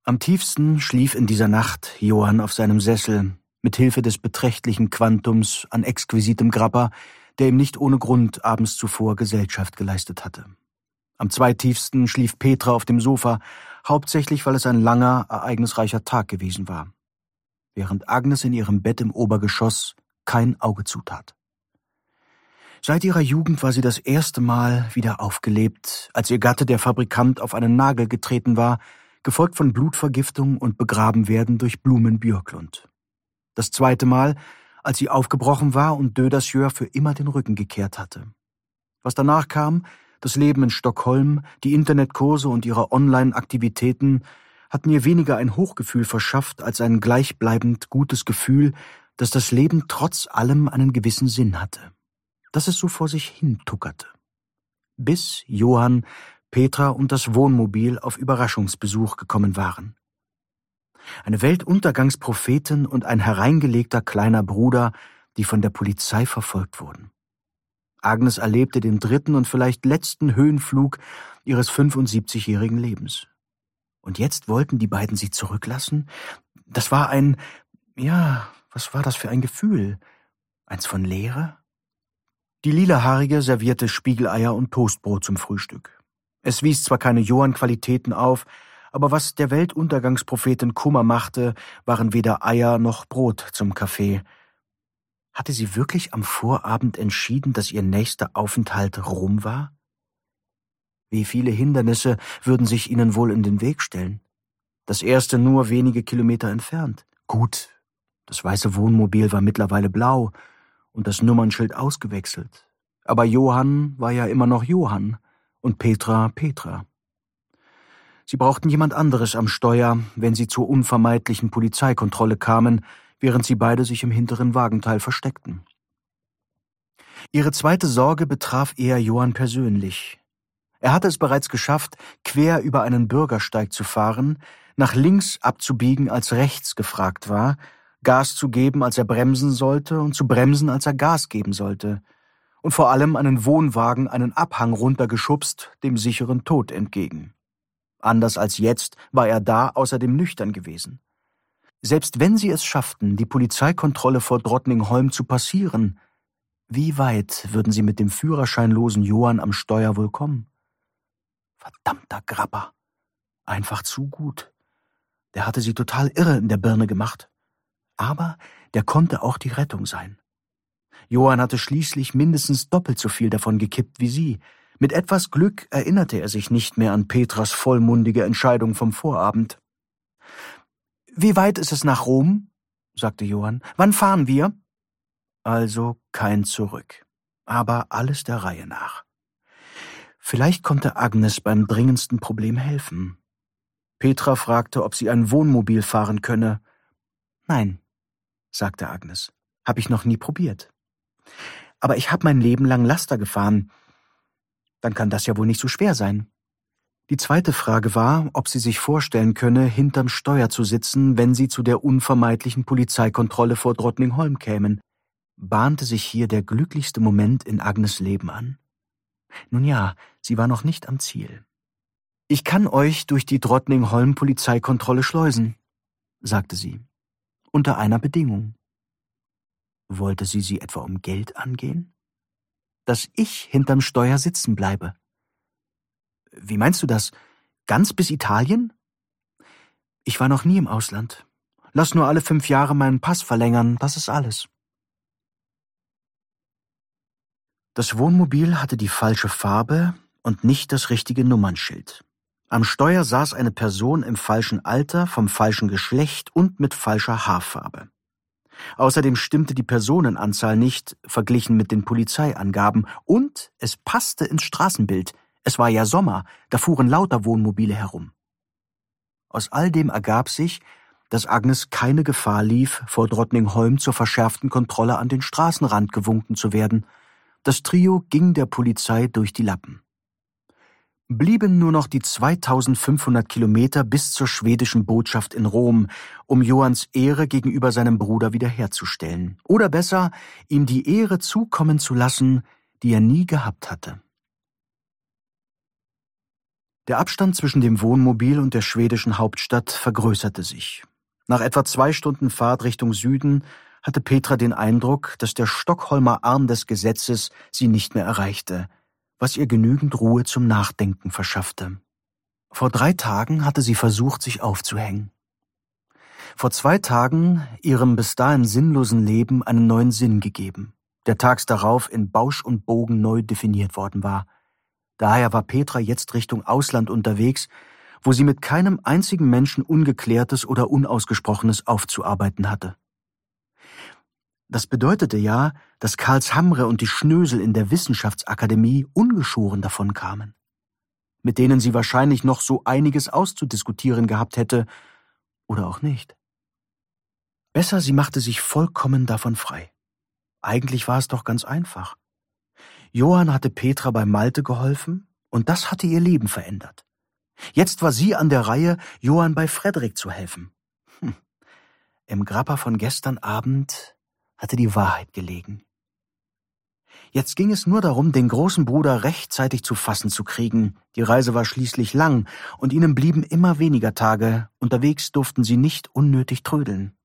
Am tiefsten schlief in dieser Nacht Johann auf seinem Sessel, mit Hilfe des beträchtlichen Quantums an exquisitem Grappa, der ihm nicht ohne Grund abends zuvor Gesellschaft geleistet hatte. Am zweitiefsten schlief Petra auf dem Sofa, hauptsächlich weil es ein langer, ereignisreicher Tag gewesen war, während Agnes in ihrem Bett im Obergeschoss kein Auge zutat. Seit ihrer Jugend war sie das erste Mal wieder aufgelebt, als ihr Gatte, der Fabrikant, auf einen Nagel getreten war, gefolgt von Blutvergiftung und begraben werden durch Blumen Björklund. Das zweite Mal, als sie aufgebrochen war und Dödersjör für immer den Rücken gekehrt hatte. Was danach kam, das Leben in Stockholm, die Internetkurse und ihre Online-Aktivitäten, hatten ihr weniger ein Hochgefühl verschafft als ein gleichbleibend gutes Gefühl, dass das Leben trotz allem einen gewissen Sinn hatte, dass es so vor sich hin tuckerte. Bis Johann, Petra und das Wohnmobil auf Überraschungsbesuch gekommen waren. Eine Weltuntergangsprophetin und ein hereingelegter kleiner Bruder, die von der Polizei verfolgt wurden. Agnes erlebte den dritten und vielleicht letzten Höhenflug ihres 75-jährigen Lebens. Und jetzt wollten die beiden sie zurücklassen? Das war was war das für ein Gefühl? Eins von Leere? Die Lilahaarige servierte Spiegeleier und Toastbrot zum Frühstück. Es wies zwar keine Johann-Qualitäten auf, aber was der Weltuntergangsprophetin Kummer machte, waren weder Eier noch Brot zum Kaffee. Hatte sie wirklich am Vorabend entschieden, dass ihr nächster Aufenthalt Rom war? Wie viele Hindernisse würden sich ihnen wohl in den Weg stellen? Das erste nur wenige Kilometer entfernt. Gut, das weiße Wohnmobil war mittlerweile blau und das Nummernschild ausgewechselt. Aber Johann war ja immer noch Johann und Petra Petra. Sie brauchten jemand anderes am Steuer, wenn sie zur unvermeidlichen Polizeikontrolle kamen, während sie beide sich im hinteren Wagenteil versteckten. Ihre zweite Sorge betraf eher Johann persönlich. Er hatte es bereits geschafft, quer über einen Bürgersteig zu fahren, nach links abzubiegen, als rechts gefragt war, Gas zu geben, als er bremsen sollte, und zu bremsen, als er Gas geben sollte, und vor allem einen Wohnwagen einen Abhang runtergeschubst, dem sicheren Tod entgegen. Anders als jetzt war er da außerdem nüchtern gewesen. Selbst wenn sie es schafften, die Polizeikontrolle vor Drottningholm zu passieren, wie weit würden sie mit dem führerscheinlosen Johann am Steuer wohl kommen? Verdammter Grappa. Einfach zu gut. Der hatte sie total irre in der Birne gemacht. Aber der konnte auch die Rettung sein. Johann hatte schließlich mindestens doppelt so viel davon gekippt wie sie. Mit etwas Glück erinnerte er sich nicht mehr an Petras vollmundige Entscheidung vom Vorabend. »Wie weit ist es nach Rom?« sagte Johann. »Wann fahren wir?« Also kein Zurück, aber alles der Reihe nach. Vielleicht konnte Agnes beim dringendsten Problem helfen. Petra fragte, ob sie ein Wohnmobil fahren könne. »Nein«, sagte Agnes, »habe ich noch nie probiert. Aber ich habe mein Leben lang Laster gefahren. Dann kann das ja wohl nicht so schwer sein.« Die zweite Frage war, ob sie sich vorstellen könne, hinterm Steuer zu sitzen, wenn sie zu der unvermeidlichen Polizeikontrolle vor Drottningholm kämen. Bahnte sich hier der glücklichste Moment in Agnes' Leben an? Nun ja, sie war noch nicht am Ziel. »Ich kann euch durch die Drottningholm-Polizeikontrolle schleusen«, sagte sie, »unter einer Bedingung.« Wollte sie etwa um Geld angehen? Dass ich hinterm Steuer sitzen bleibe. »Wie meinst du das? Ganz bis Italien?« »Ich war noch nie im Ausland. Lass nur alle 5 Jahre meinen Pass verlängern, das ist alles.« Das Wohnmobil hatte die falsche Farbe und nicht das richtige Nummernschild. Am Steuer saß eine Person im falschen Alter, vom falschen Geschlecht und mit falscher Haarfarbe. Außerdem stimmte die Personenanzahl nicht, verglichen mit den Polizeiangaben, und es passte ins Straßenbild. Es war ja Sommer, da fuhren lauter Wohnmobile herum. Aus all dem ergab sich, dass Agnes keine Gefahr lief, vor Drottningholm zur verschärften Kontrolle an den Straßenrand gewunken zu werden. Das Trio ging der Polizei durch die Lappen. Blieben nur noch die 2500 Kilometer bis zur schwedischen Botschaft in Rom, um Johanns Ehre gegenüber seinem Bruder wiederherzustellen. Oder besser, ihm die Ehre zukommen zu lassen, die er nie gehabt hatte. Der Abstand zwischen dem Wohnmobil und der schwedischen Hauptstadt vergrößerte sich. Nach etwa 2 Stunden Fahrt Richtung Süden hatte Petra den Eindruck, dass der Stockholmer Arm des Gesetzes sie nicht mehr erreichte, was ihr genügend Ruhe zum Nachdenken verschaffte. Vor 3 Tagen hatte sie versucht, sich aufzuhängen. Vor 2 Tagen ihrem bis dahin sinnlosen Leben einen neuen Sinn gegeben, der tags darauf in Bausch und Bogen neu definiert worden war. Daher war Petra jetzt Richtung Ausland unterwegs, wo sie mit keinem einzigen Menschen Ungeklärtes oder Unausgesprochenes aufzuarbeiten hatte. Das bedeutete ja, dass Karlshamre und die Schnösel in der Wissenschaftsakademie ungeschoren davon kamen, mit denen sie wahrscheinlich noch so einiges auszudiskutieren gehabt hätte oder auch nicht. Besser, sie machte sich vollkommen davon frei. Eigentlich war es doch ganz einfach. Johann hatte Petra bei Malte geholfen und das hatte ihr Leben verändert. Jetzt war sie an der Reihe, Johann bei Fredrik zu helfen. Im Grappa von gestern Abend hatte die Wahrheit gelegen. Jetzt ging es nur darum, den großen Bruder rechtzeitig zu fassen zu kriegen. Die Reise war schließlich lang und ihnen blieben immer weniger Tage. Unterwegs durften sie nicht unnötig trödeln.